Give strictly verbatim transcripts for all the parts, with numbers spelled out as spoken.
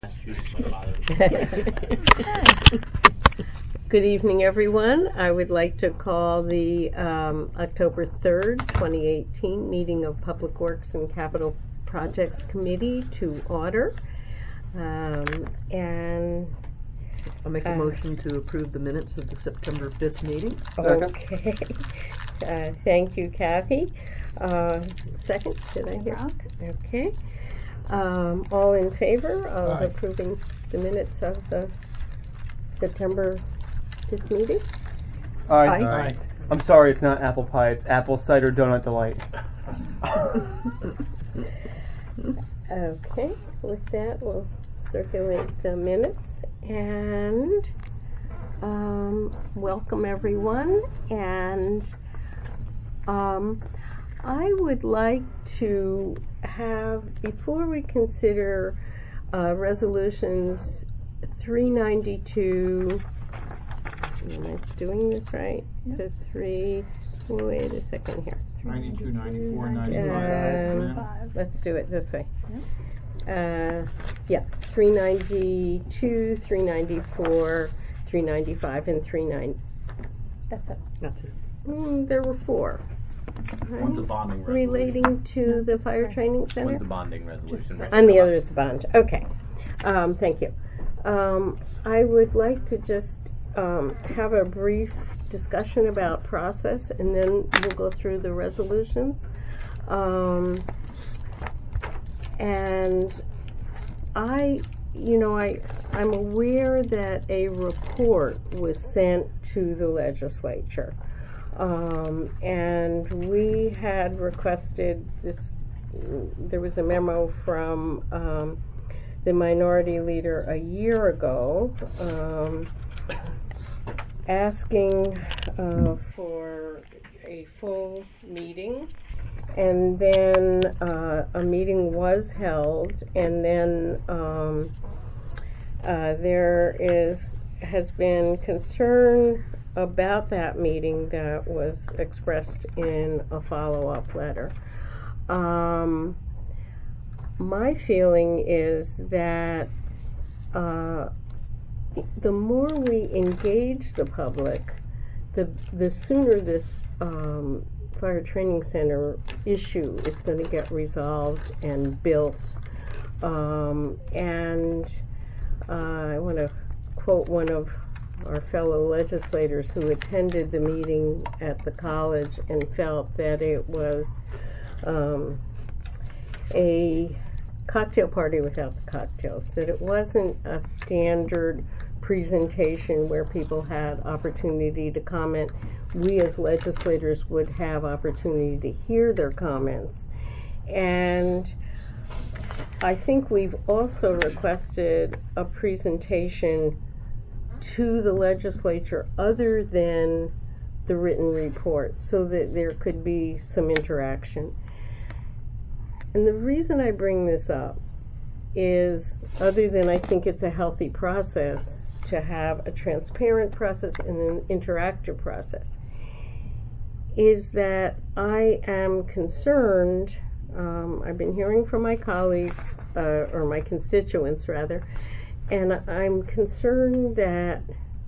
Good evening, everyone. I would like to call the um, October third, twenty eighteen meeting of Public Works and Capital Projects Committee to order. Um, and I'll make a uh, motion to approve the minutes of the September fifth meeting. Okay. uh, thank you, Kathy. Uh, second, did I hear? Okay. Um, all in favor of Aye. approving the minutes of the September fifth meeting? Aye. Aye. Aye. I'm sorry, it's not apple pie. It's apple cider donut delight. Okay, with that, we'll circulate the minutes and um, welcome everyone. And um, I would like to have, before we consider uh, resolutions three ninety-two, am I doing this right? Yep. To three, wait a second here. ninety-two, ninety-four, Um, ninety-five. let's do it this way. Uh, yeah, three ninety-two, three ninety-four, three ninety-five, and three ninety. That's it. That's it. Mm, there were four. One's a bonding resolution. Relating to the fire training center? One's a bonding resolution. And the other is the bond. Okay. Um, thank you. Um, I would like to just um, have a brief discussion about process, and then we'll go through the resolutions. Um, and I, you know, I, I'm aware that a report was sent to the legislature. Um, and we had requested this, there was a memo from um, the minority leader a year ago um, asking uh, for a full meeting, and then uh, a meeting was held, and then um, uh, there is has been concern about that meeting that was expressed in a follow-up letter. Um, my feeling is that uh, the more we engage the public, the the sooner this um, fire training center issue is going to get resolved and built. Um, and uh, I want to quote one of our fellow legislators who attended the meeting at the college and felt that it was um, a cocktail party without the cocktails, that it wasn't a standard presentation where people had opportunity to comment. We as legislators would have opportunity to hear their comments. And I think we've also requested a presentation to the legislature other than the written report, so that there could be some interaction. And the reason I bring this up is, other than I think it's a healthy process to have a transparent process and an interactive process, is that I am concerned, um, I've been hearing from my colleagues, uh, or my constituents rather, and I'm concerned that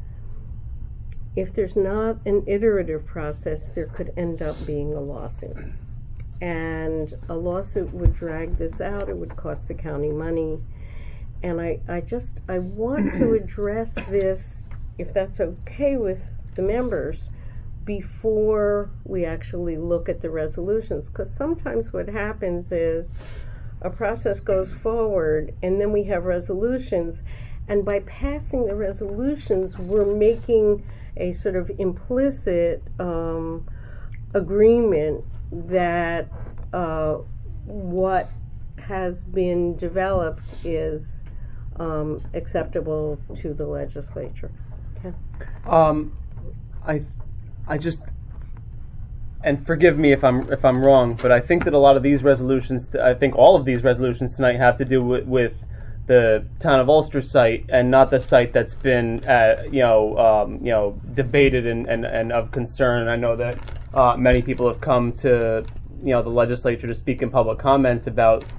if there's not an iterative process, there could end up being a lawsuit. And a lawsuit would drag this out, it would cost the county money. And I, I just, I want to address this, if that's okay with the members, before we actually look at the resolutions. Because sometimes what happens is, a process goes forward, and then we have resolutions, and by passing the resolutions, we're making a sort of implicit um, agreement that uh, what has been developed is um, acceptable to the legislature. Okay. Um, I, I just, and forgive me if I'm if I'm wrong, but I think that a lot of these resolutions, I think all of these resolutions tonight have to do with, with the town of Ulster site, and not the site that's been, uh, you know, um, you know, debated and, and, and of concern. I know that uh, many people have come to, you know, the legislature to speak in public comment about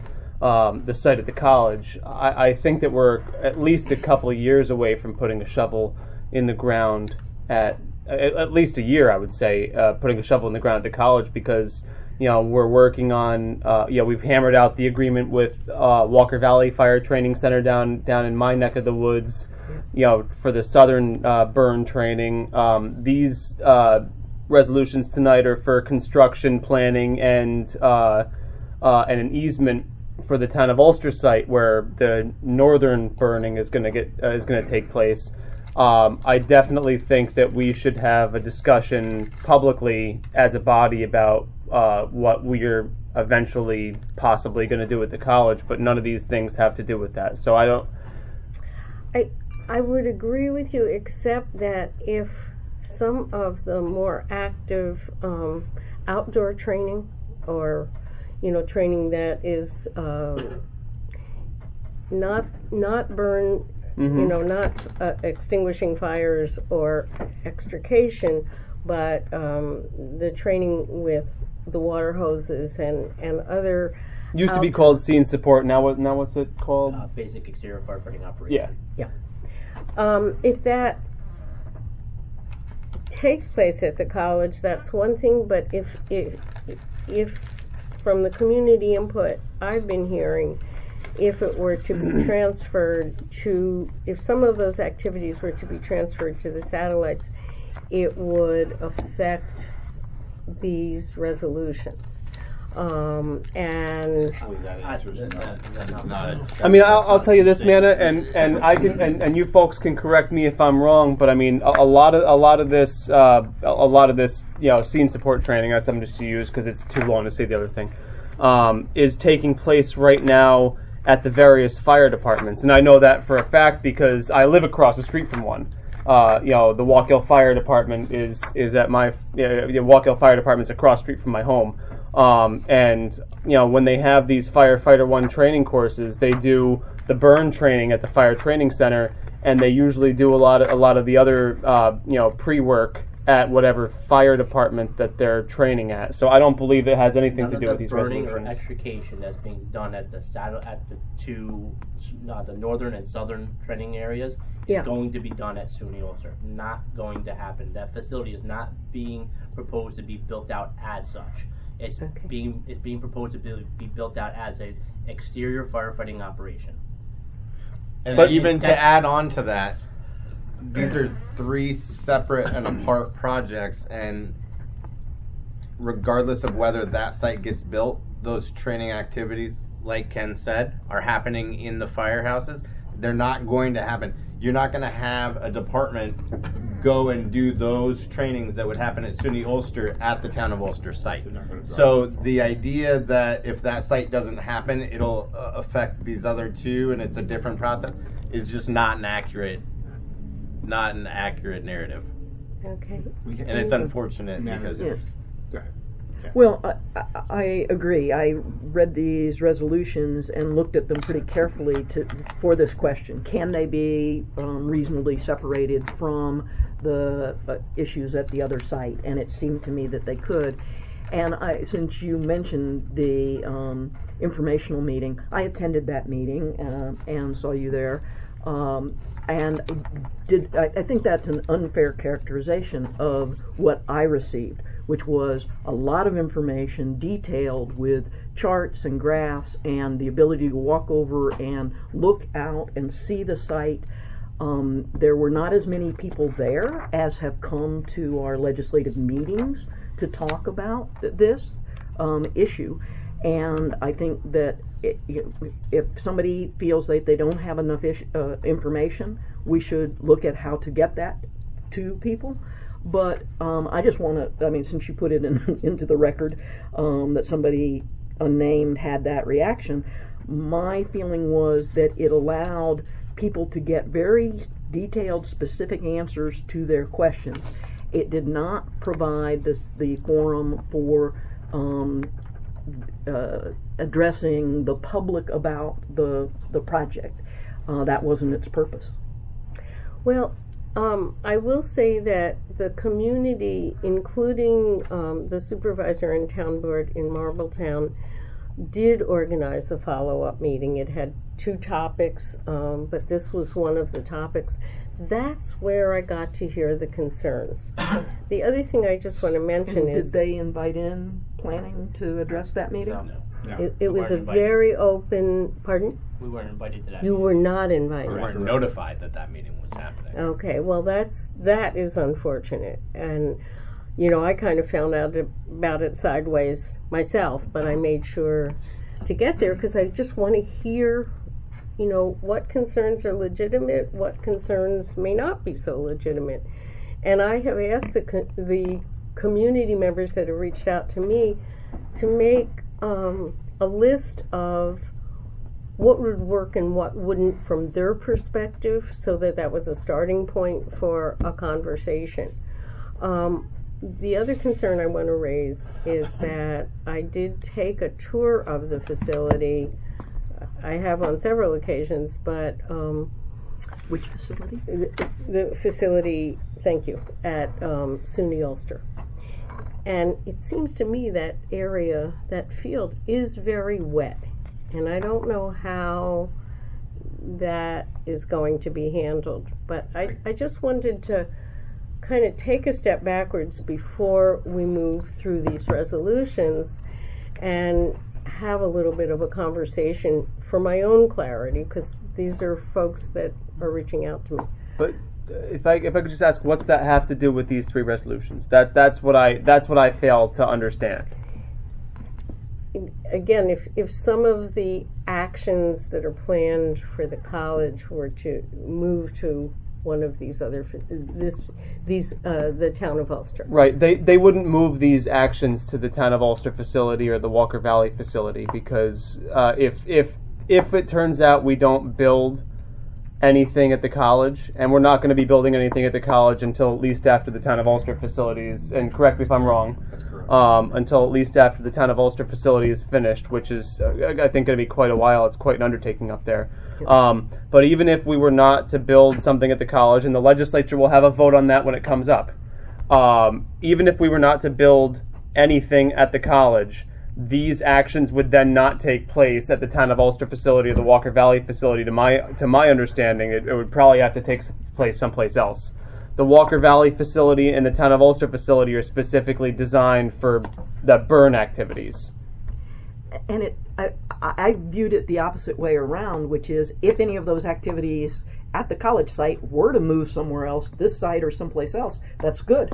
um, the site at the college. I, I think that we're at least a couple of years away from putting a shovel in the ground at at, at least a year, I would say, uh, putting a shovel in the ground at the college, because you know we're working on uh, you know we've hammered out the agreement with uh, Walker Valley Fire Training Center down down in my neck of the woods, you know, for the southern uh, burn training. Um, these uh, resolutions tonight are for construction planning and uh, uh, and an easement for the town of Ulster site where the northern burning is going to get uh, is going to take place. Um, I definitely think that we should have a discussion publicly as a body about uh, what we're eventually possibly going to do at the college, but none of these things have to do with that. So I don't. I I would agree with you, except that if some of the more active um, outdoor training, or you know, training that is um, not not burn. Mm-hmm. You know, not uh, extinguishing fires or extrication, but um, the training with the water hoses and, and other. Used to be called scene support. Now what? Now what's it called? Uh, basic exterior firefighting operation. Yeah. Um, if that takes place at the college, that's one thing. But if if if from the community input I've been hearing, if it were to be transferred to, if some of those activities were to be transferred to the satellites, it would affect these resolutions. Um, and I mean, I'll, I'll tell you this, Manna, and, and I can, and, and you folks can correct me if I'm wrong, but I mean, a, a lot of a lot of this, uh, a, a lot of this, you know, scene support training. That's I'm just to use because it's too long to say the other thing. Um, is taking place right now at the various fire departments, and I know that for a fact because I live across the street from one. Uh, you know, the Walkill Fire Department is is at my uh, the Walkill Fire Department's across the street from my home, um, and you know when they have these firefighter one training courses, they do the burn training at the fire training center, and they usually do a lot of a lot of the other uh, you know pre-work at whatever fire department that they're training at. So I don't believe it has anything None to of do the with these burning resolutions. or extrication that's being done at the saddle at the two uh, the northern and southern training areas Yeah. is going to be done at SUNY Ulster. Not going to happen. That facility is not being proposed to be built out as such. It's Okay. being it's being proposed to be, be built out as an exterior firefighting operation. And But even to that's- add on to that, these are three separate and apart projects, and regardless of whether that site gets built, those training activities, like Ken said, are happening in the firehouses. They're not going to happen. You're not going to have a department go and do those trainings that would happen at SUNY Ulster at the town of Ulster site. So the idea that if that site doesn't happen, it'll uh, affect these other two and it's a different process is just not an accurate not an accurate narrative. okay. And it's unfortunate because Yeah. Go ahead. Well, I, I, I agree. I read these resolutions and looked at them pretty carefully to for this question. Can they be um, reasonably separated from the uh, issues at the other site? And it seemed to me that they could. And I, since you mentioned the um, informational meeting, I attended that meeting uh, and saw you there. Um, and did I, I think that's an unfair characterization of what I received, which was a lot of information detailed with charts and graphs and the ability to walk over and look out and see the site. Um, there were not as many people there as have come to our legislative meetings to talk about th- this um, issue. And I think that it, if somebody feels that they don't have enough ish, uh, information, we should look at how to get that to people. But um, I just want to, I mean, since you put it in, into the record um, that somebody unnamed had that reaction, my feeling was that it allowed people to get very detailed, specific answers to their questions. It did not provide this, the forum for um, uh, addressing the public about the, the project. Uh, that wasn't its purpose. Well, Um, I will say that the community, including um, the supervisor and town board in Marbletown, did organize a follow-up meeting. It had two topics, um, but this was one of the topics. That's where I got to hear the concerns. The other thing I just want to mention Did is they invite in planning to address that meeting? No, No. it, it We was a weren't invited. very open. Pardon? we weren't invited to that. You were not invited. We weren't notified that that meeting was happening. Okay, well that's that is unfortunate, and you know I kind of found out about it sideways myself, but I made sure to get there because I just want to hear, you know, what concerns are legitimate, what concerns may not be so legitimate, and I have asked the co- the community members that have reached out to me to make um, a list of what would work and what wouldn't from their perspective, so that that was a starting point for a conversation. Um, the other concern I want to raise is that I did take a tour of the facility. I have on several occasions, but um, Which facility? the, the facility, thank you, at um, SUNY Ulster. And it seems to me that area, that field, is very wet. And I don't know how that is going to be handled. But I, I just wanted to kind of take a step backwards before we move through these resolutions and have a little bit of a conversation for my own clarity, because these are folks that are reaching out to me. But uh, if I if I could just ask, what's that have to do with these three resolutions? That that's what I that's what I fail to understand. Again, if, if some of the actions that are planned for the college were to move to one of these other, this, these, uh, the town of Ulster. Right. They they wouldn't move these actions to the town of Ulster facility or the Walker Valley facility because uh, if if if it turns out we don't build anything at the college, and we're not going to be building anything at the college until at least after the town of Ulster facilities, and correct me if I'm wrong, That's correct. um, until at least after the town of Ulster facility is finished, which is, uh, I think, going to be quite a while. It's quite an undertaking up there. Um, but even if we were not to build something at the college, and the legislature will have a vote on that when it comes up, um, even if we were not to build anything at the college, these actions would then not take place at the town of Ulster facility or the Walker Valley facility. To my to my understanding, it, it would probably have to take place someplace else. The Walker Valley facility and the town of Ulster facility are specifically designed for the burn activities. And it, I, I viewed it the opposite way around, which is if any of those activities at the college site were to move somewhere else, this site or someplace else, that's good.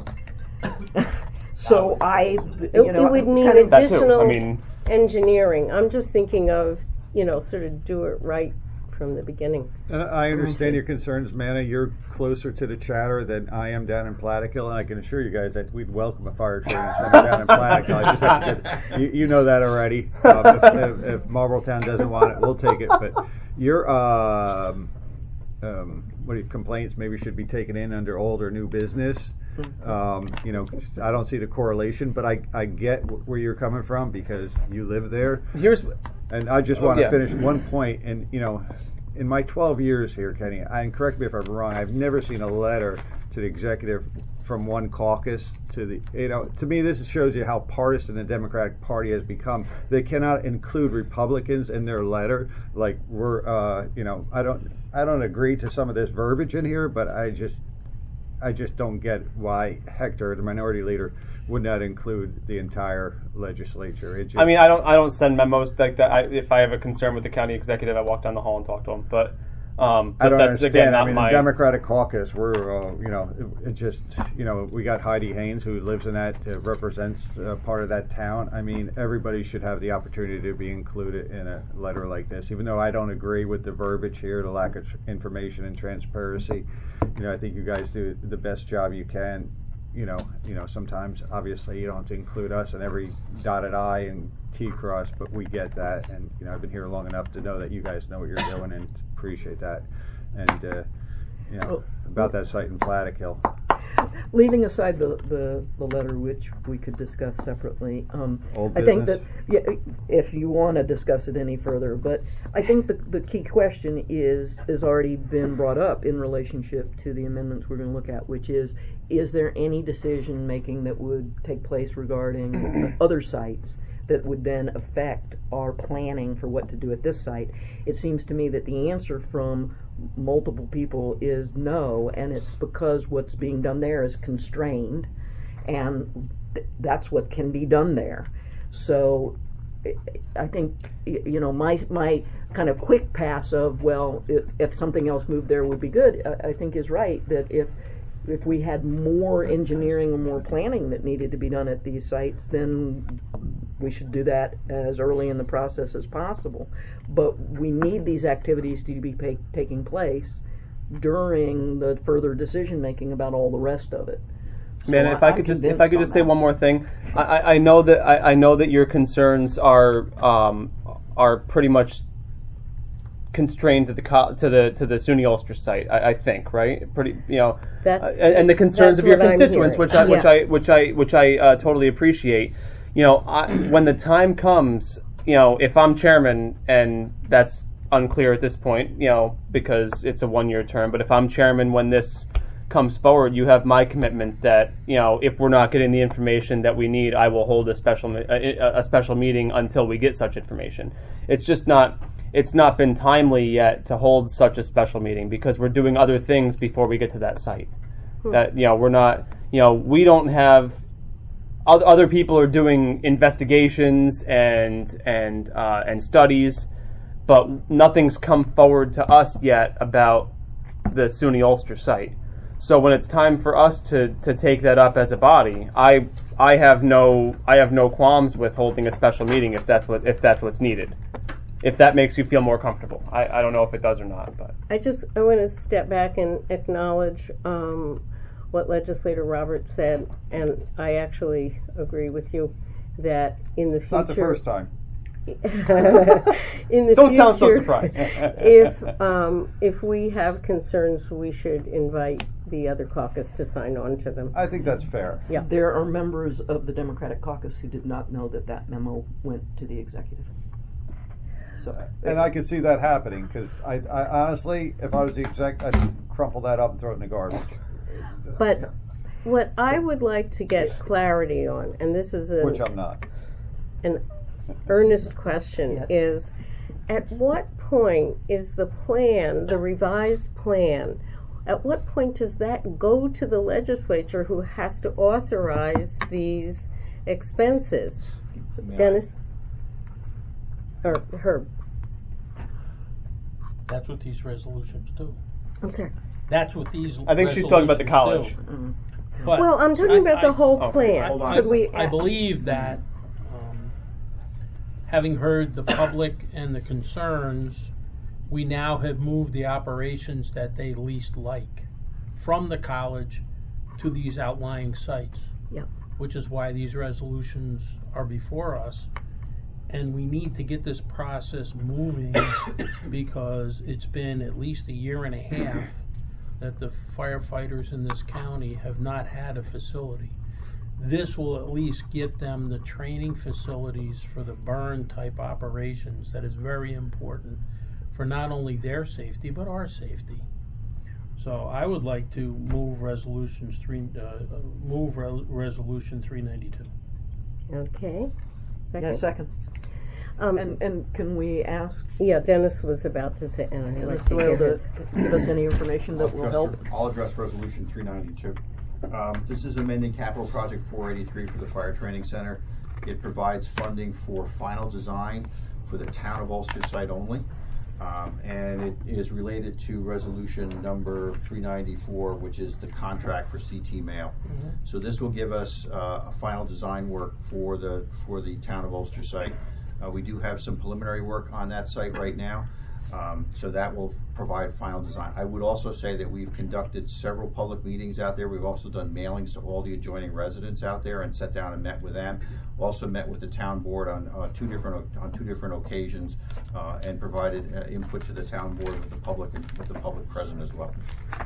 So I, It, you know, it would mean kind of, That too. additional I mean, engineering. I'm just thinking of, you know, sort of do it right from the beginning. Uh, I understand your concerns, Manna. You're closer to the chatter than I am down in Plattekill, and I can assure you guys that we'd welcome a fire training center down in Plattekill. I just have to get, you, you know that already. Um, if, if, if Marlborough doesn't want it, we'll take it. But your um, um, what are your complaints maybe should be taken in under old or new business. Um, you know, I don't see the correlation, but I, I get where you're coming from because you live there. here's And I just Oh, want to yeah. finish one point, and you know, in my twelve years here, Kenny, I, and correct me if I'm wrong, I've never seen a letter to the executive from one caucus to the, you know, to me this shows you how partisan the Democratic Party has become. They cannot include Republicans in their letter. Like we're, uh, you know, I don't, I don't agree to some of this verbiage in here, but I just, I just don't get why Hector, the minority leader, would not include the entire legislature. It just, I mean, I don't I don't send memos like that. I, if I have a concern with the county executive, I walk down the hall and talk to him. But, um, but I don't that's understand. again not I mean, my. the Democratic caucus, we're, uh, you know, it, it just, you know, we got Heidi Haynes who lives in that, uh, represents uh, part of that town. I mean, everybody should have the opportunity to be included in a letter like this, even though I don't agree with the verbiage here, the lack of information and transparency. You know, I think you guys do the best job you can. You know, you know. Sometimes, obviously, you don't have to include us in every dotted I and T cross, but we get that. And you know, I've been here long enough to know that you guys know what you're doing and appreciate that. And uh, you know, about that site in Plattekill. leaving aside the, the, the letter, which we could discuss separately, um, Old I think that business? yeah, if you want to discuss it any further, but I think the, the key question is has already been brought up in relationship to the amendments we're going to look at, which is, is there any decision making that would take place regarding other sites that would then affect our planning for what to do at this site. It seems to me that the answer from multiple people is no, and it's because what's being done there is constrained, and th- that's what can be done there. So I think, you know, my my kind of quick pass of, well, if, if something else moved there would be good, I, I think is right, that if if we had more engineering or more planning that needed to be done at these sites, then we should do that as early in the process as possible. But we need these activities to be pay, taking place during the further decision making about all the rest of it. So Man, if I I'm could just if convinced I could on just say that. one more thing, I, I I know that I, I know that your concerns are um, are pretty much constrained to the co- to the to the SUNY Ulster site. I, I think, right? Pretty, you know, That's- uh, and, and the concerns that's of your what I'm constituents, hearing. which I which Yeah. I which I which I uh, totally appreciate. You know, I, when the time comes, you know, if I'm chairman, and that's unclear at this point, you know, because it's a one-year term. But if I'm chairman when this comes forward, you have my commitment that, you know, if we're not getting the information that we need, I will hold a special a, a special meeting until we get such information. It's just not it's not been timely yet to hold such a special meeting because we're doing other things before we get to that site. That, you know, we're not, you know, we don't have oth- other people are doing investigations and and uh, and studies, but nothing's come forward to us yet about the SUNY Ulster site. So when it's time for us to, to take that up as a body, I I have no I have no qualms with holding a special meeting if that's what if that's what's needed. If that makes you feel more comfortable. I, I don't know if it does or not, but I just, I want to step back and acknowledge um, what Legislator Roberts said, and I actually agree with you that in the It's future... not the first time. in the don't future, sound so surprised. if um, if we have concerns, we should invite the other caucus to sign on to them. I think that's fair. Yeah. There are members of the Democratic caucus who did not know that that memo went to the executive. So, And I could see that happening because I, I honestly, if I was the exec, I'd crumple that up and throw it in the garbage. But what I would like to get clarity on, and this is a, Which I'm not. an earnest question, Yeah. is at what point is the plan, the revised plan, at what point does that go to the legislature who has to authorize these expenses? Dennis? Or Herb? That's what these resolutions do. I'm sorry. That's what these. I think she's talking about the college. resolutions do. But Well, I'm talking I- about the I- whole oh, plan. hold on. Could we, I believe that, um, having heard the public and the concerns, we now have moved the operations that they least like from the college to these outlying sites. Yep. Which is why these resolutions are before us. And we need to get this process moving because it's been at least a year and a half that the firefighters in this county have not had a facility. This will at least get them the training facilities for the burn type operations that is very important for not only their safety but our safety. So I would like to move resolutions three, uh, move re- resolution three ninety-two. okay. Second. yeah, second. Um, And and can we ask yeah, Dennis was about to say, and I'd like Mister to hear Doyle his. to give us any information that will I'll help? address- I'll address Resolution three ninety-two. Um, this is amending Capital Project four eighty-three for the Fire Training Center. It provides funding for final design for the town of Ulster site only. Um, and it is related to resolution number three ninety-four, which is the contract for C T mail. Mm-hmm. So this will give us uh, a final design work for the for the town of Ulster site. Uh, we do have some preliminary work on that site right now, um, so that will provide final design. I would also say that we've conducted several public meetings out there. We've also done mailings to all the adjoining residents out there and sat down and met with them. Also met with the town board on uh, two different on two different occasions uh, and provided uh, input to the town board with the public and with the public present as well.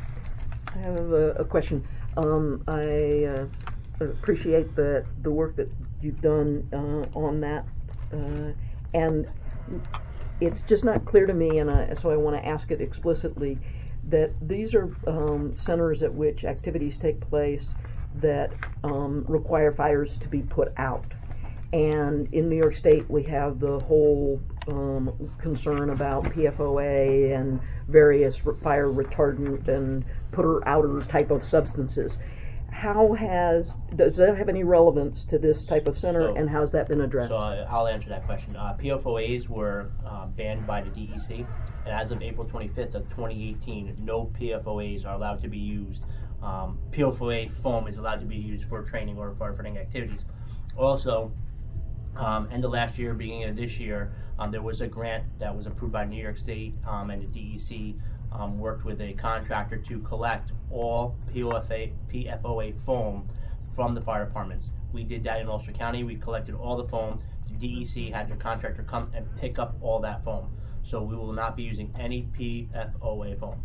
I have a, a question. Um, I uh, appreciate the the work that you've done uh, on that, uh, and it's just not clear to me, and I, so I want to ask it explicitly, that these are um, centers at which activities take place that um, require fires to be put out. And in New York State, we have the whole um, concern about P F O A and various re- fire retardant and putter-outer type of substances. How has, does that have any relevance to this type of center, So- and how's that been addressed? So uh, I'll answer that question. Uh, P F O As were uh, banned by the D E C, and as of April twenty-fifth of twenty eighteen, no P F O As are allowed to be used. Um, P F O A foam is allowed to be used for training or firefighting activities. Also, um, end of last year, beginning of this year, um, there was a grant that was approved by New York State um, and the D E C. Um, worked with a contractor to collect all P F O A foam from the fire departments. We did that in Ulster County. We collected all the foam. The D E C had their contractor come and pick up all that foam. So we will not be using any P F O A foam.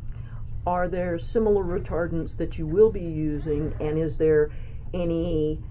Are there similar retardants that you will be using, and is there any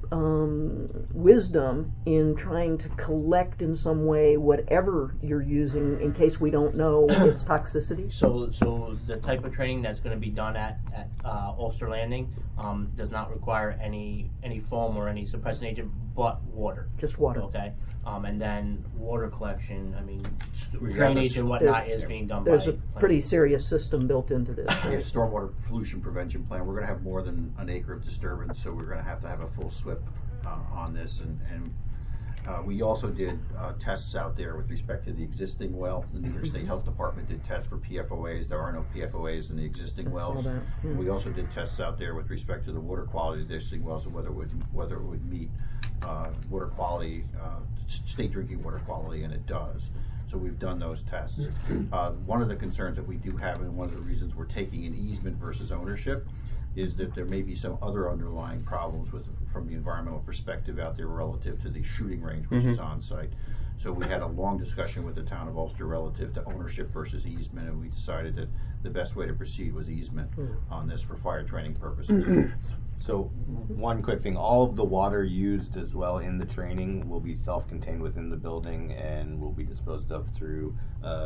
um, wisdom in trying to collect in some way whatever you're using in case we don't know its toxicity? So, so the type of training that's going to be done at at uh, Ulster Landing um, does not require any any foam or any suppressant agent, but water. Just water. Okay, um, and then water collection. I mean, We have drainage a- and whatnot there's- is being done There's by. a pretty serious system built into this. We have stormwater pollution prevention plan. We're gonna have more than an acre of disturbance, so we're gonna have to have a full SWIP uh, on this. And, and uh, we also did uh, tests out there with respect to the existing well. The New York State Health Department did tests for P F O As. There are no P F O As in the existing I saw wells. that, yeah. And we also did tests out there with respect to the water quality of the existing wells and whether it would, whether it would meet uh, water quality, uh, s- state drinking water quality, and it does. So we've done those tests. Uh, one of the concerns that we do have, and one of the reasons we're taking an easement versus ownership, is that there may be some other underlying problems with, from the environmental perspective out there relative to the shooting range, which is on site. So we had a long discussion with the town of Ulster relative to ownership versus easement, and we decided that the best way to proceed was easement on this for fire training purposes. So, one quick thing, all of the water used as well in the training will be self-contained within the building and will be disposed of through, uh,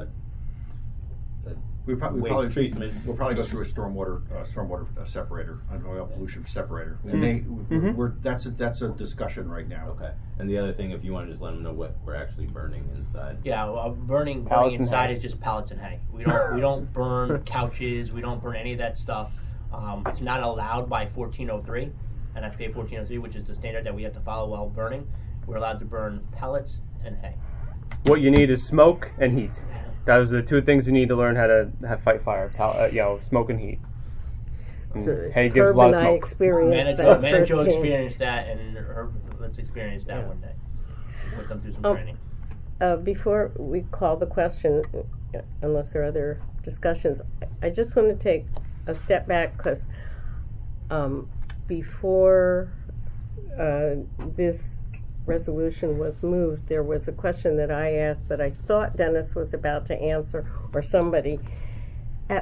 We probably, Waste probably treatment. We'll probably go through a stormwater, uh, stormwater uh, separator, an oil pollution separator. We Mhm. may, Mhm. we're, that's a, that's a discussion right now. okay. And the other thing, if you want to just let them know what we're actually burning inside. Yeah, well, burning Pallets burning and inside hay. is just pallets and hay. We don't we don't burn couches. We don't burn any of that stuff. Um, it's not allowed by fourteen oh three, N F P A fourteen oh three, which is the standard that we have to follow while burning. We're allowed to burn pellets and hay. What you need is smoke and heat. Those are the two things you need to learn how to have fight fire. Pal- uh, you know, smoke and heat. And So hay gives a Herb lot and of I smoke. experienced Manager, that manager firsthand. experienced that, and her, let's experience that one day. Put them through some Oh. training. Uh, before we call the question, uh, unless there are other discussions, I just want to take a step back because um, before uh, this resolution was moved, there was a question that I asked that I thought Dennis was about to answer, or somebody. Uh,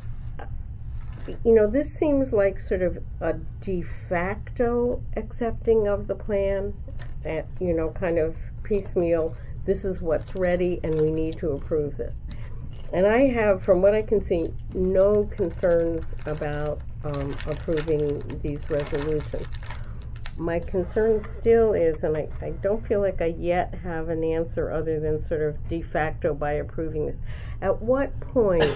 you know, this seems like sort of a de facto accepting of the plan, and, you know, kind of piecemeal, this is what's ready and we need to approve this. And I have, from what I can see, no concerns about um, approving these resolutions. My concern still is, and I, I don't feel like I yet have an answer other than sort of de facto by approving this. At what point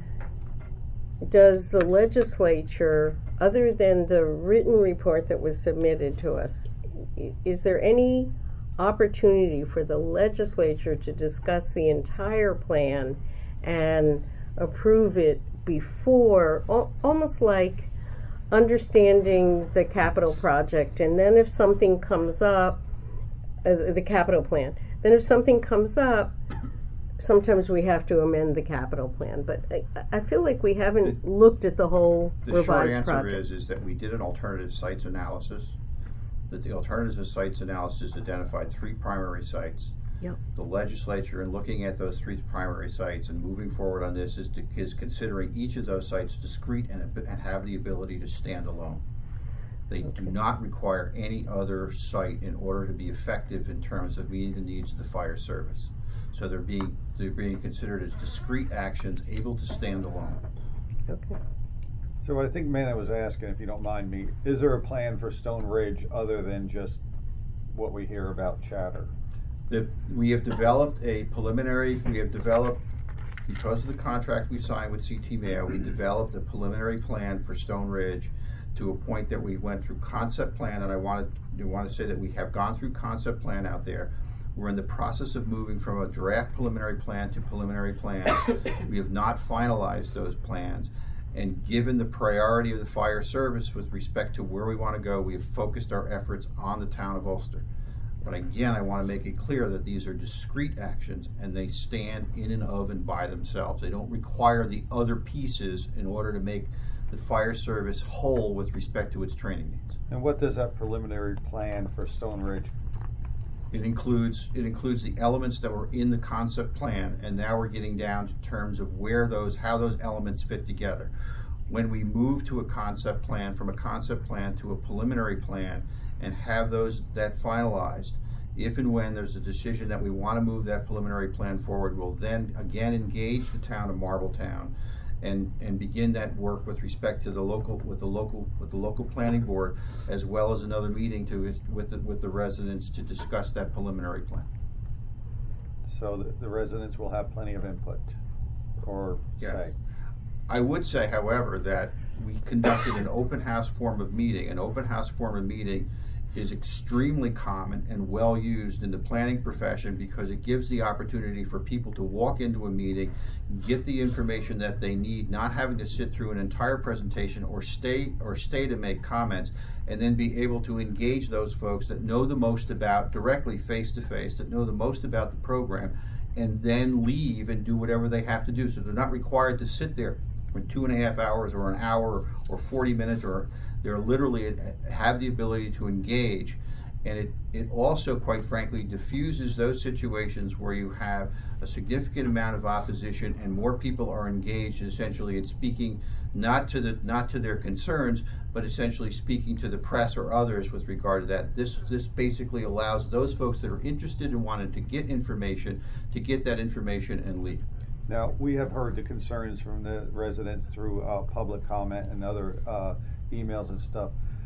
does the legislature, other than the written report that was submitted to us, i- is there any opportunity for the legislature to discuss the entire plan and approve it before, al- almost like understanding the capital project, and then if something comes up, uh, the capital plan, then if something comes up, sometimes we have to amend the capital plan, but I, I feel like we haven't looked at the whole The short revised answer project. is, is that we did an alternative sites analysis, that the alternative sites analysis identified three primary sites. Yep. The legislature, in looking at those three primary sites and moving forward on this, is, to, is considering each of those sites discrete and, ab- and have the ability to stand alone. They do not require any other site in order to be effective in terms of meeting the needs of the fire service. So they're being they're being considered as discrete actions able to stand alone. Okay. So what I think Manna was asking, if you don't mind me, is there a plan for Stone Ridge other than just what we hear about chatter. The, we have developed a preliminary, we have developed, because of the contract we signed with C T Mayo, we developed a preliminary plan for Stone Ridge to a point that we went through concept plan, and I wanted to want to say that we have gone through concept plan out there. We're in the process of moving from a draft preliminary plan to preliminary plan. We have not finalized those plans, and given the priority of the fire service with respect to where we want to go, we have focused our efforts on the town of Ulster. But again, I want to make it clear that these are discrete actions and they stand in and of and by themselves. They don't require the other pieces in order to make the fire service whole with respect to its training needs. And what does that preliminary plan for Stone Ridge? It includes it includes the elements that were in the concept plan, and now we're getting down to terms of where those how those elements fit together. When we move to a concept plan, from a concept plan to a preliminary plan, and have those that finalized, if and when there's a decision that we want to move that preliminary plan forward, we'll then again engage the town of Marbletown and and begin that work with respect to the local with the local with the local planning board, as well as another meeting to with the, with the residents to discuss that preliminary plan. So the, the residents will have plenty of input or Yes. say. I would say, however, that we conducted an open house form of meeting. An open house form of meeting is extremely common and well used in the planning profession because it gives the opportunity for people to walk into a meeting, get the information that they need, not having to sit through an entire presentation or stay or stay to make comments, and then be able to engage those folks that know the most about directly face to face, that know the most about the program, and then leave and do whatever they have to do. So they're not required to sit there for two and a half hours or an hour or forty minutes, or they're literally have the ability to engage. And it, it also, quite frankly, diffuses those situations where you have a significant amount of opposition and more people are engaged essentially in speaking not to the not to their concerns, but essentially speaking to the press or others with regard to that. This this basically allows those folks that are interested and wanted to get information to get that information and leave. Now, we have heard the concerns from the residents through uh, public comment and other uh, emails and stuff.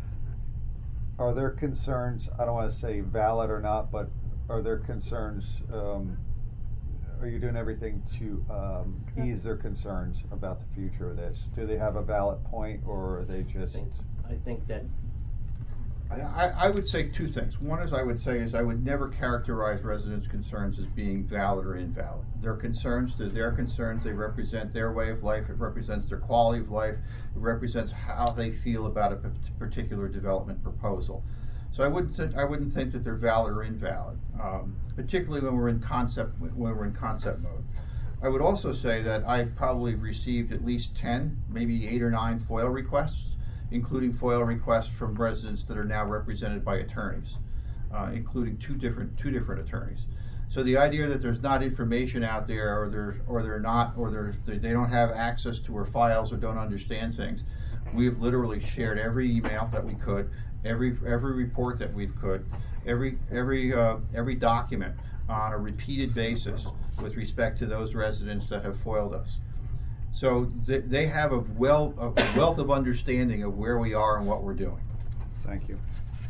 Are there concerns, I don't want to say valid or not, but are there concerns, um, are you doing everything to um, ease their concerns about the future of this? Do they have a valid point, or are they I just... think, I think that I, I, I would say two things. One is I would say is I would never characterize residents' concerns as being valid or invalid. Their concerns, they're their concerns, they represent their way of life, it represents their quality of life, it represents how they feel about a p- particular development proposal. So I wouldn't th- I wouldn't think that they're valid or invalid, um, particularly when we're in concept when we're in concept mode. I would also say that I probably received at least ten, maybe eight or nine FOIL requests, including FOIL requests from residents that are now represented by attorneys, uh, including two different two different attorneys. So the idea that there's not information out there, or there's or they're not, or there's they don't have access to our files or don't understand things, we've literally shared every email that we could, every every report that we've could, every every uh, every document on a repeated basis with respect to those residents that have foiled us. So th- they have a, well, a wealth of understanding of where we are and what we're doing. Thank you.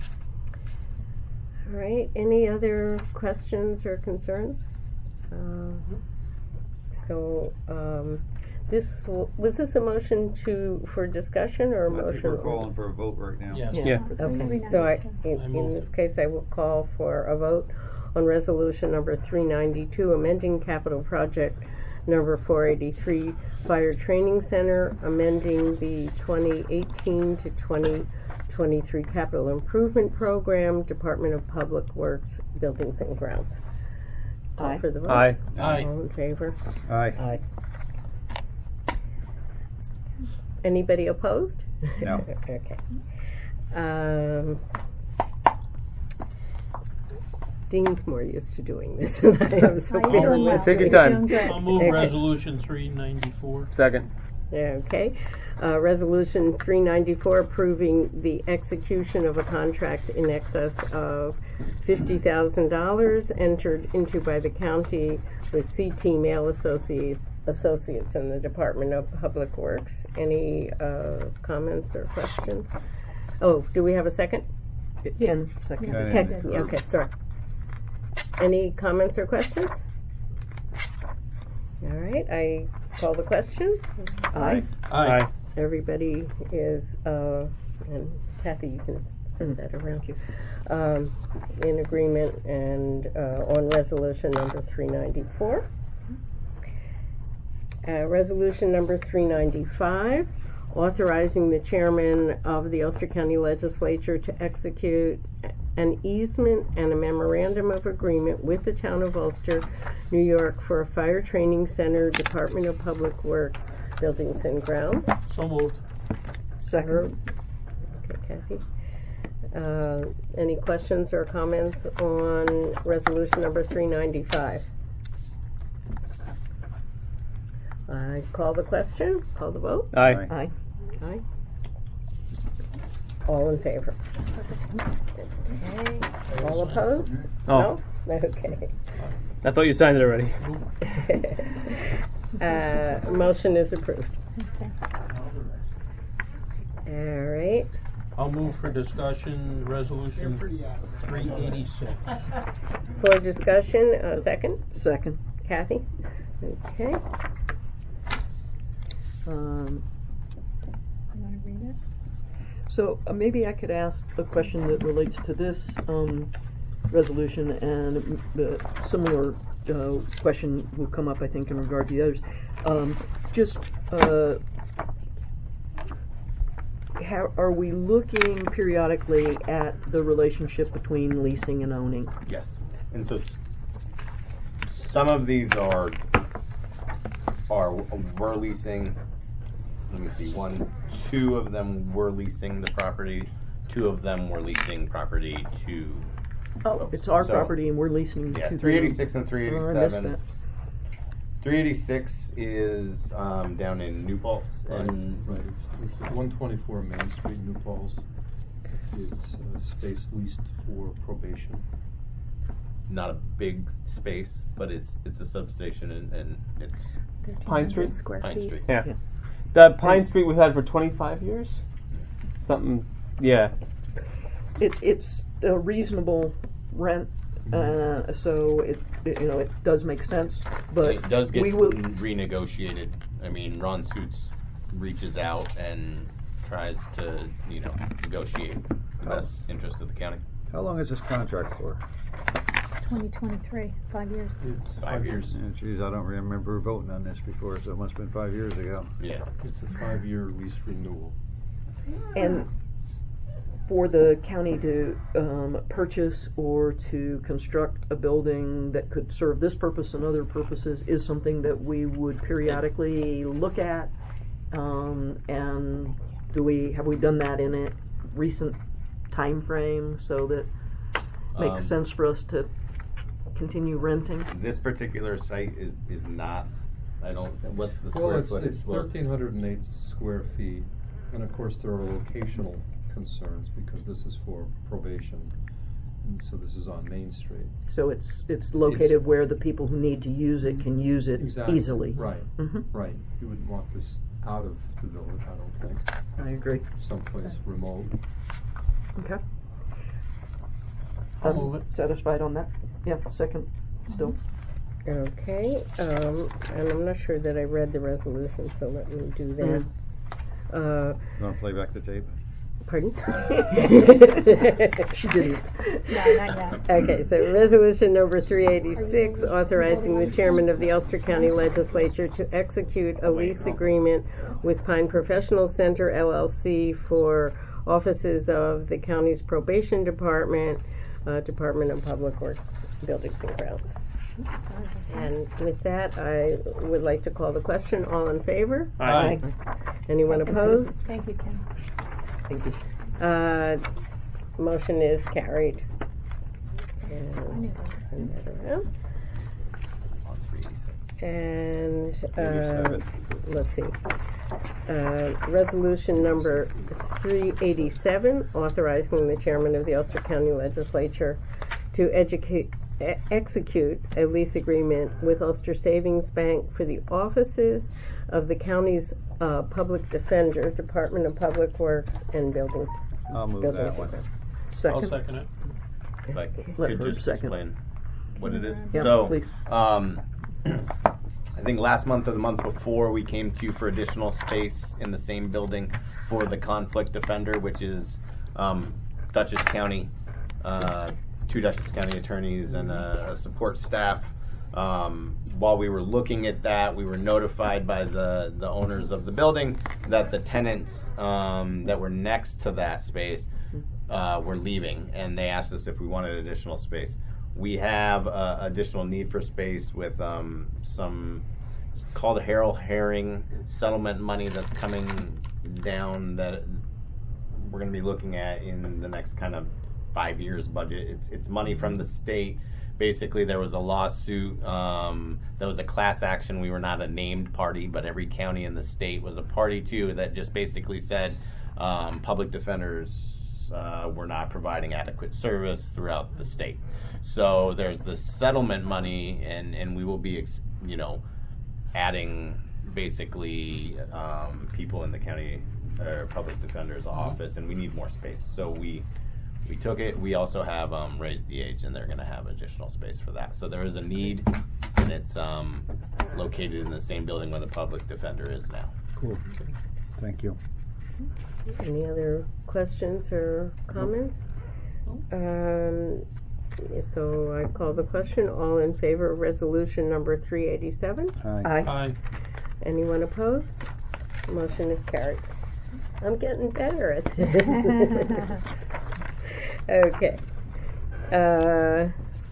All right, any other questions or concerns? Uh, so, um, this, w- was this a motion to, for discussion or a I motion? think we're calling for a vote right now. Yes. Yeah. Okay, so I, in, I in move this it. case, I will call for a vote on resolution number three ninety-two, amending capital project number four eighty-three, Fire Training Center, amending the twenty eighteen to twenty twenty-three Capital Improvement Program, Department of Public Works, Buildings and Grounds. Call Aye. for the vote. Aye. Aye. All in favor? Aye. Aye. Anybody opposed? No. Okay. Um, Dean's more used to doing this than I am, so How you bear doing, with Leslie? Take your me. time. Doing good. I'll move Okay. resolution three ninety-four. Second. Yeah, okay. Uh, resolution three ninety-four, approving the execution of a contract in excess of fifty thousand dollars entered into by the county with C T Mail Associates, Associates and the Department of Public Works. Any uh, comments or questions? Oh, do we have a second? Ken, second. Ken. Okay, yeah, okay, sorry. Any comments or questions? All right, I call the question. Aye. Aye. Everybody is, uh, and Kathy, you can send that around you, um, in agreement and uh, on resolution number three ninety-four. Uh, resolution number three ninety-five, authorizing the chairman of the Ulster County Legislature to execute an easement and a memorandum of agreement with the town of Ulster, New York, for a fire training center, Department of Public Works, buildings and grounds. So moved. Second. Okay, Kathy. Uh, any questions or comments on resolution number three ninety-five? I call the question, call the vote. Aye. Aye. Aye. All in favor? Okay. All opposed? Oh, No? Okay. I thought you signed it already. uh, motion is approved. All right. I'll move for discussion, resolution three eighty-six. For discussion, uh, second, Second. Kathy. Okay. Um, So uh, maybe I could ask a question that relates to this um, resolution, and the similar uh, question will come up, I think, in regard to the others. Um, just uh, how are we looking periodically at the relationship between leasing and owning? Yes. And so s- some of these are are we're leasing. Let me see. One, two of them were leasing the property. Two of them were leasing property to. Oh, it's our So- property, and we're leasing Yeah, to three them. eighty-six and three Oh, I missed eighty-seven. that. three eighty-six is um, down in New Paltz, and Right, it's, it's one twenty-four Main Street, New Paltz. It's uh, space leased for probation. not a big space, but it's it's a substation, and, and it's Pine Street? Pine Street. Yeah. Yeah. That Pine Street we've had for twenty-five years? Something, yeah. It, it's a reasonable rent, uh, so it, it, you know, it does make sense, but it does get we will, renegotiated. I mean, Ron Suits reaches out and tries to, you know, negotiate the best interest of the county. How long is this contract for? twenty twenty-three, five years. It's Five years. Yeah, geez, I don't remember voting on this before, so it must have been five years ago. Yeah. It's a five-year lease renewal. and for the county to um, purchase or to construct a building that could serve this purpose and other purposes is something that we would periodically look at. Um, and do we have we done that in a recent time frame so that makes Um, sense for us to continue renting? This particular site is is not. I don't. What's the Well, square it's, footage? it's Look. thirteen hundred and eight square feet, and of course there are locational concerns because this is for probation, and so this is on Main Street. So it's it's located It's- where the people who need to use it can use it Exactly. easily. Right, hmm right. You wouldn't want this out of the village, I don't think. I agree. Someplace remote. Okay. I'll Um, move it. Satisfied on that? Yeah, second, still. Okay, um, and I'm not sure that I read the resolution, so let me do that. Uh, You want to play back the tape? pardon? She didn't. No, not yet. Okay, so resolution number three eighty-six, authorizing the chairman of the Ulster County Legislature to execute a lease agreement with Pine Professional Center L L C for offices of the county's probation department, uh, Department of Public Works, Buildings and Grounds. And with that, I would like to call the question. All in favor? Aye. Anyone opposed? Thank you, Ken. Thank you. Uh, motion is carried. And send that around. On three eighty-six. And, uh, eighty-seven. let's see. Uh, resolution number three eighty-seven, authorizing the chairman of the Ulster County Legislature to educate, e- execute a lease agreement with Ulster Savings Bank for the offices of the county's uh, public defender, Department of Public Works and Buildings. I'll move Buildings that and one. Grounds. I'll Second? second it. If I Let could Herb just second. explain what it is. Yeah, so, please. um, I think last month or the month before, we came to you for additional space in the same building for the conflict defender, which is um, Dutchess County, uh, two Dutchess County attorneys and a, a support staff. Um, while we were looking at that, we were notified by the, the owners of the building that the tenants um, that were next to that space uh, were leaving, and they asked us if we wanted additional space. We have uh, additional need for space with um, some, it's called Harold Herring settlement money that's coming down that we're going to be looking at in the next kind of five years budget. It's, it's money from the state. Basically, there was a lawsuit. Um, there was a class action. We were not a named party, but every county in the state was a party to that. Just basically said um, public defenders uh, were not providing adequate service throughout the state. So there's the settlement money, and and we will be, ex- you know, adding basically um, people in the county or public defender's office, and we need more space. So we. We took it. We also have um, raised the age, and they're going to have additional space for that. So there is a need, and it's um, located in the same building where the public defender is now. Cool. Thank you. Any other questions or comments? Um, so I call the question. All in favor of resolution number three eighty-seven? Hi. Aye. Aye. Anyone opposed? Motion is carried. I'm getting better at this. Okay. Uh,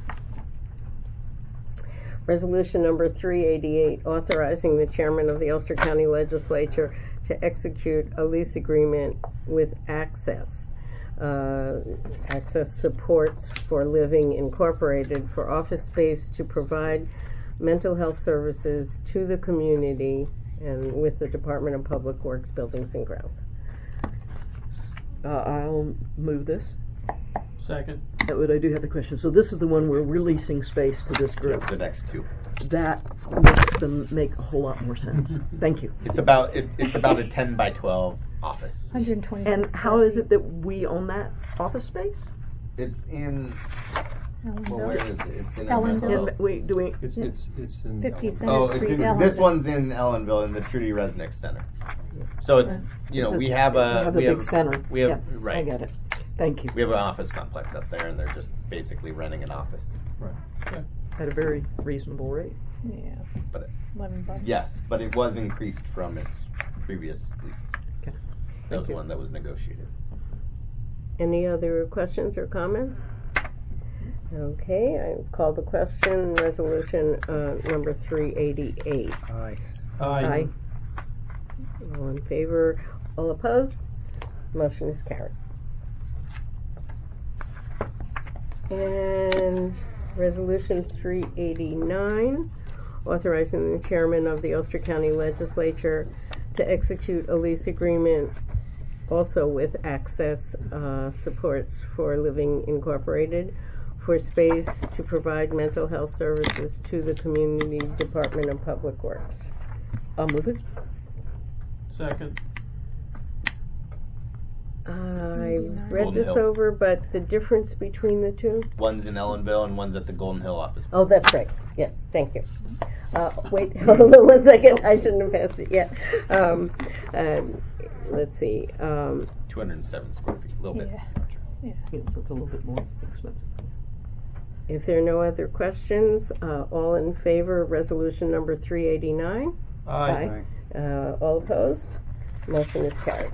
resolution number three eighty-eight, authorizing the chairman of the Ulster County Legislature to execute a lease agreement with Access. Uh, Access Supports for Living Incorporated for office space to provide mental health services to the community and with the Department of Public Works Buildings and Grounds. Uh, I'll move this. Second. Uh, But I do have the question. So this is the one where we're leasing space to this group. The next two. That makes them make a whole lot more sense. Thank you. It's about it, it's about a ten by twelve office. one hundred twenty-six. And how is it that we own that office space? It's in. Well, where is it? It's in. Ellenville. And wait, do we? It's, it's, it's in. fifty Ellenville. Center Oh, it's Street, in, Ellenville. this one's in Ellenville in the Trudy Resnick Center. So it's you know This we is- have a we have we a have big center. we have Yeah, right. I got it. Thank you. We have an office complex up there, and they're just basically renting an office. Right. At a very reasonable rate. Yeah, But it, eleven bucks. yes, but it was increased from its previous lease. Okay. That was you. one that was negotiated. Any other questions or comments? Okay, I call the question, resolution uh, number three eighty-eight. Hi. Aye. All in favor, all opposed? Motion is carried. And resolution three eighty-nine, authorizing the chairman of the Ulster County Legislature to execute a lease agreement also with Access uh, Supports for Living Incorporated for space to provide mental health services to the Community Department of Public Works. I'll move it. Second. I read Golden this Hill. over, but the difference between the two? One's in Ellenville and one's at the Golden Hill office. Oh, that's right. Yes, thank you. Uh, wait, hold on one second. I shouldn't have passed it yet. Um, um, let's see. Um, two hundred seven square feet, a little bit. Yeah. larger. Yes, it's a little bit more expensive. if there are no other questions, uh, all in favor of resolution number three eighty-nine? Aye. Uh, all opposed? Motion is carried.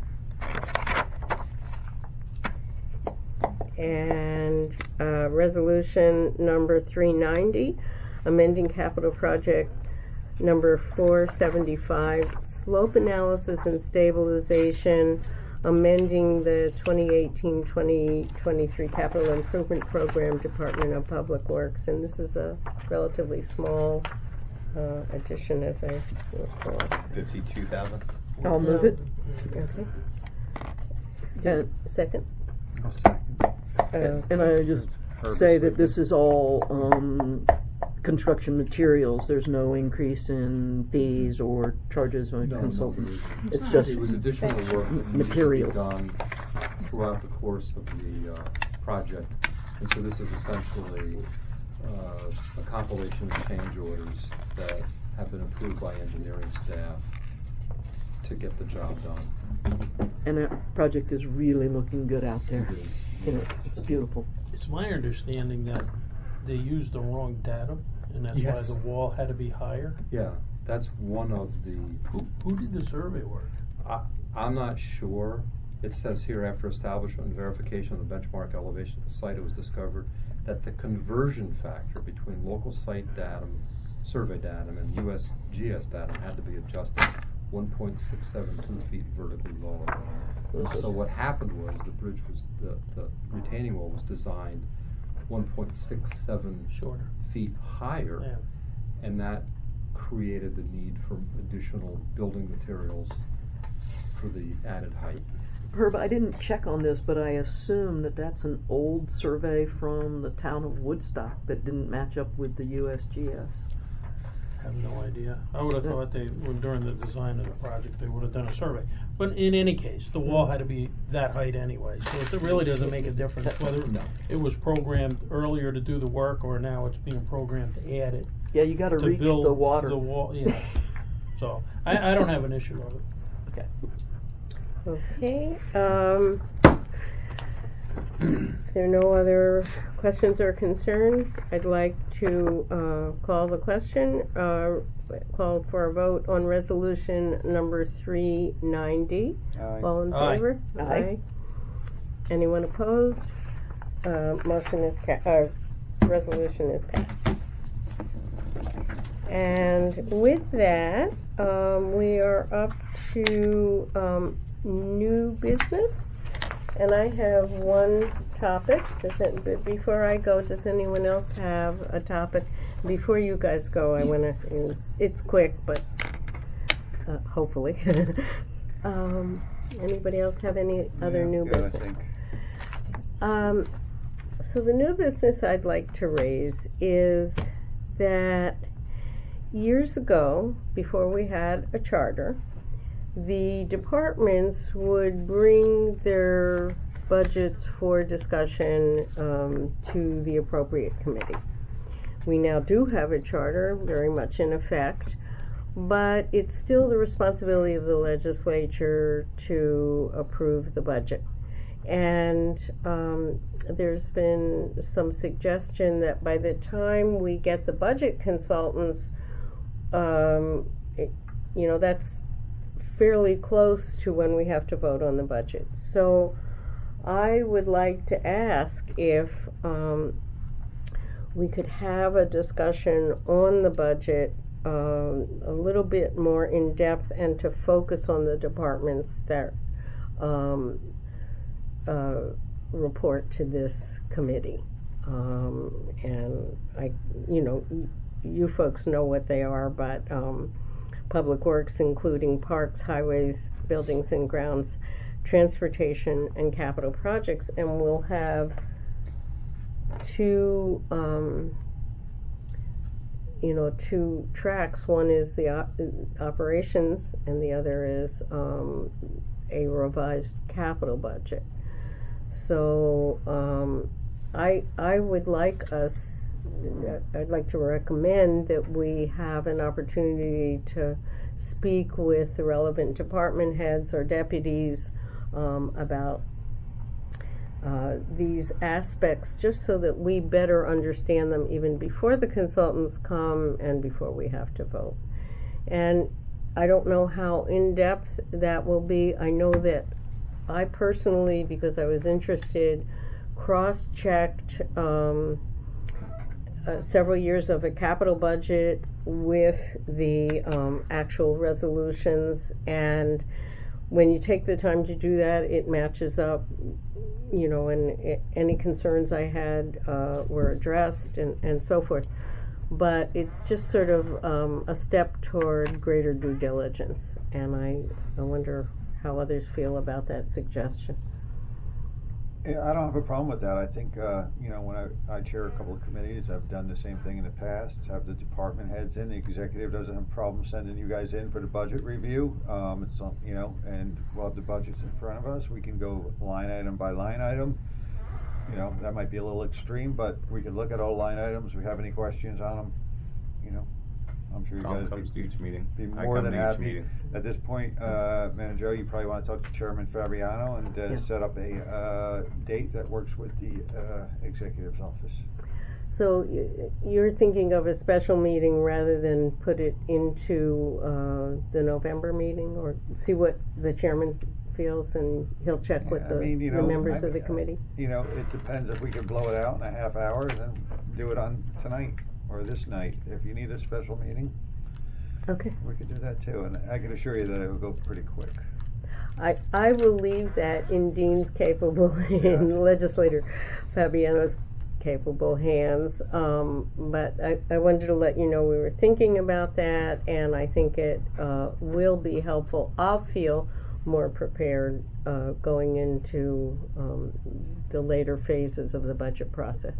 And uh, resolution number three ninety, amending capital project number four seventy-five, slope analysis and stabilization, amending the twenty eighteen twenty twenty-three capital improvement program, Department of Public Works. And this is a relatively small uh, addition, as I recall. Fifty-two thousand. I'll move it. Okay. And, Second? I'll second. Uh, and I just Herb say is that with this is all um, construction materials. There's no increase in fees or charges on No, no, consultants. it was- It's just It was additional work that needed to be materials. done throughout the course of the uh, project. And so this is essentially uh, a compilation of change orders that have been approved by engineering staff to get the job done. And that project is really looking good out there. It is. You know, it's beautiful. It's my understanding that they used the wrong datum, and that's Yes. why the wall had to be higher. Yeah, that's one of the, Who, who did the survey work? I, I'm not sure. It says here, after establishment and verification of the benchmark elevation of the site, it was discovered that the conversion factor between local site datum, survey datum, and U S G S datum had to be adjusted one point six seven two feet vertically lower. And so what happened was the bridge was, the, the retaining wall was designed one point six seven Shorter. feet higher, Yeah. and that created the need for additional building materials for the added height. Herb, I didn't check on this, but I assume that that's an old survey from the town of Woodstock that didn't match up with the U S G S. I have no idea. I would have thought they, well, during the design of the project, they would have done a survey. But in any case, the wall had to be that height anyway, so it really doesn't make a difference whether No. it was programmed earlier to do the work or now it's being programmed to add it. Yeah, you got to To reach build the water. the wall, yeah. So, I, I don't have an issue with it. Okay. Okay, um, if there are no other questions or concerns, I'd like to, uh, call the question, uh, call for a vote on resolution number three ninety. Aye. All in Aye. favor? Aye. Anyone opposed? Uh, motion is ca- uh, resolution is passed. And with that, um, we are up to, um, new business, and I have one topic. Does it, but before I go, does anyone else have a topic? Before you guys go, I want to, it's, it's quick, but uh, hopefully. um, anybody else have any other Yeah, new good, I business? think. Um, so the new business I'd like to raise is that years ago, before we had a charter, the departments would bring their budgets for discussion um, to the appropriate committee. We now do have a charter, very much in effect, but it's still the responsibility of the legislature to approve the budget. And um, there's been some suggestion that by the time we get the budget consultants, um, it, you know, that's fairly close to when we have to vote on the budget. So I would like to ask if um, we could have a discussion on the budget um, a little bit more in depth and to focus on the departments that um, uh, report to this committee. Um, and I, you know, you folks know what they are, but um, Public Works, including parks, highways, buildings and grounds, transportation, and capital projects, and we'll have two, um, you know, two tracks. One is the op- operations, and the other is um, a revised capital budget. So um, I I would like us. I'd like to recommend that we have an opportunity to speak with the relevant department heads or deputies um, about uh, these aspects, just so that we better understand them even before the consultants come and before we have to vote. And I don't know how in-depth that will be. I know that I personally, because I was interested, cross-checked um, Uh, several years of a capital budget with the um, actual resolutions, and when you take the time to do that, it matches up, you know, and it, any concerns I had uh, were addressed and, and so forth. But it's just sort of um, a step toward greater due diligence, and I, I wonder how others feel about that suggestion. Yeah, I don't have a problem with that. I think, uh, you know, when I, I chair a couple of committees, I've done the same thing in the past, have the department heads in, the executive doesn't have a problem sending you guys in for the budget review. Um, it's, on- you know, and we'll have the budgets in front of us, we can go line item by line item. You know, that might be a little extreme, but we can look at all line items, we have any questions on them, you know, I'm sure you Tom guys comes be, to each meeting. be I more come than to each happy. meeting. At this point, uh, Manager, you probably wanna talk to Chairman Fabiano and, uh, Yeah. set up a, uh, date that works with the, uh, executive's office. So y- you're thinking of a special meeting rather than put it into uh, the November meeting, or see what the chairman feels, and he'll check with Yeah, I the, mean, you the know, members I- of the committee? You know, it depends if we can blow it out in a half hour, then do it on tonight or this night. If you need a special meeting, Okay. we could do that too, and I can assure you that it will go pretty quick. I, I will leave that in Dean's capable and legislator Fabiano's capable hands. Um, but I, I wanted to let you know we were thinking about that, and I think it uh, will be helpful. I'll feel more prepared uh, going into um, the later phases of the budget process.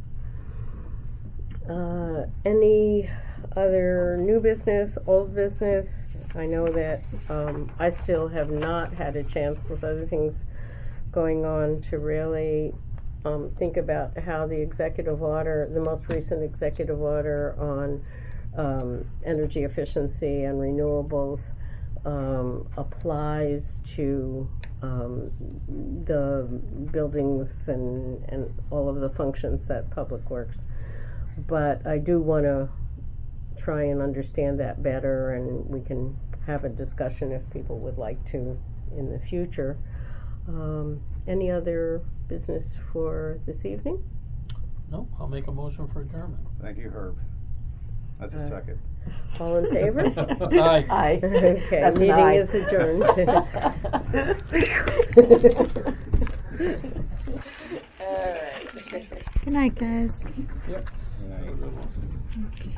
Uh, any other new business, old business? I know that um, I still have not had a chance with other things going on to really um, think about how the executive order, the most recent executive order on um, energy efficiency and renewables, um, applies to um, the buildings and, and all of the functions that Public Works. But I do want to try and understand that better, and we can have a discussion if people would like to in the future. Um, any other business for this evening? No, I'll make a motion for adjournment. Thank you, Herb. That's a Uh, second. All in favor? Aye. Aye. Okay, That's an meeting aye. is adjourned. Good night, guys. Yep. Okay.